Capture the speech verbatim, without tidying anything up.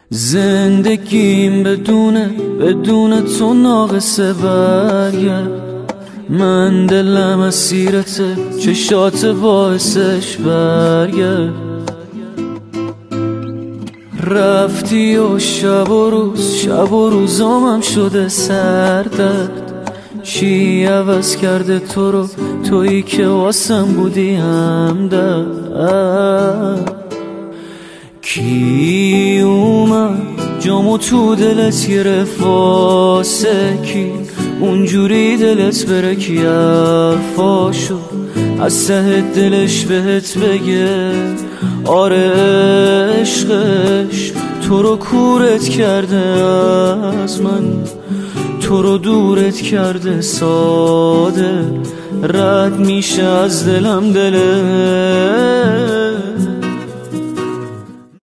زندگیم بدونه بدون تو ناقصه برگرد. من دلم اسیرته، چشات باعثش برگرد. رفتی و شب و روز شب و روزامم شده سردرد. چی عوض کرده تو رو، تویی که واسم بودی همدرد. کی اومد جامو تو دلت گرفت واسه کی؟ اونجوری دلت بره کی حرفاشو از ته دلش بهت بگه؟ آره عشقش تو رو کورت کرده از من، تو رو دورت کرده ساده، رد میشه از دلم دلت.